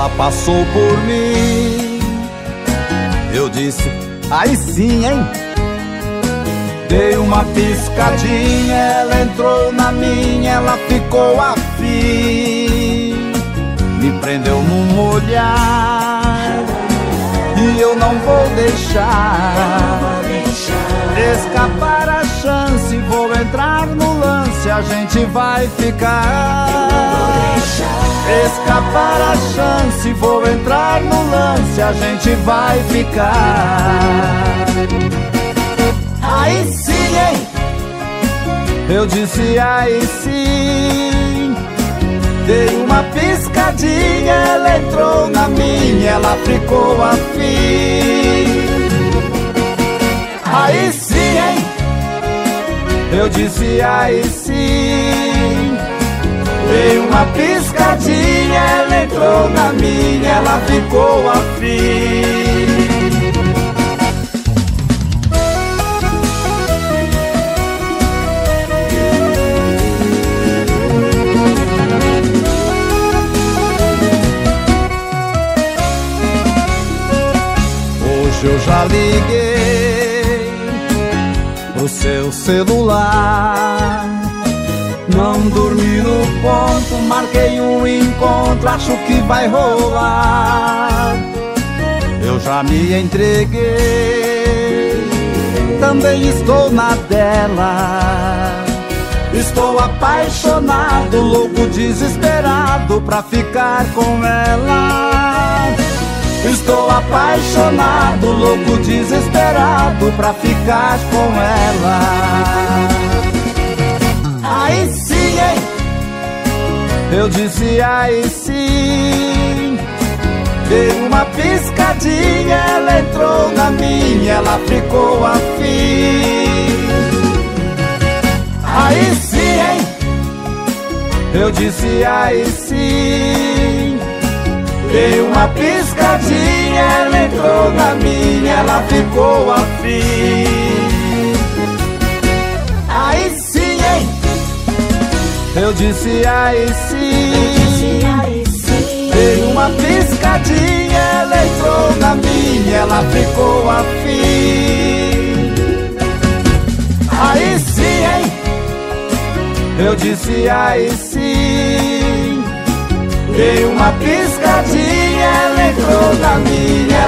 Ela passou por mim, eu disse, aí sim, hein? Dei uma piscadinha, ela entrou na minha, ela ficou afim. Me prendeu num olhar e eu não vou deixar escapar a chance. Vou entrar no lance, a gente vai ficar. Escapar a chance, vou entrar no lance, a gente vai ficar. Aí sim, hein? Eu disse aí sim. Dei uma piscadinha, ela entrou na minha, ela ficou afim. Aí sim, hein? Eu disse aí sim. Dei uma piscadinha, ela entrou na minha, ela ficou afim. Hoje eu já liguei pro seu celular. Não dormi no ponto, marquei um encontro, acho que vai rolar. Eu já me entreguei, também estou na dela. Estou apaixonado, louco, desesperado pra ficar com ela. Estou apaixonado, louco, desesperado pra ficar com ela. Aí sim, hein? Eu disse aí sim. Dei uma piscadinha, ela entrou na minha, ela ficou afim. Aí sim, hein? Eu disse aí sim. Dei uma piscadinha, ela entrou na minha, ela ficou afim. Aí sim, hein? Eu disse aí sim. Dei uma piscadinha, ela entrou na minha, ela ficou afim. Aí sim, hein? Eu disse aí sim. Dei uma piscadinha, ela entrou na minha,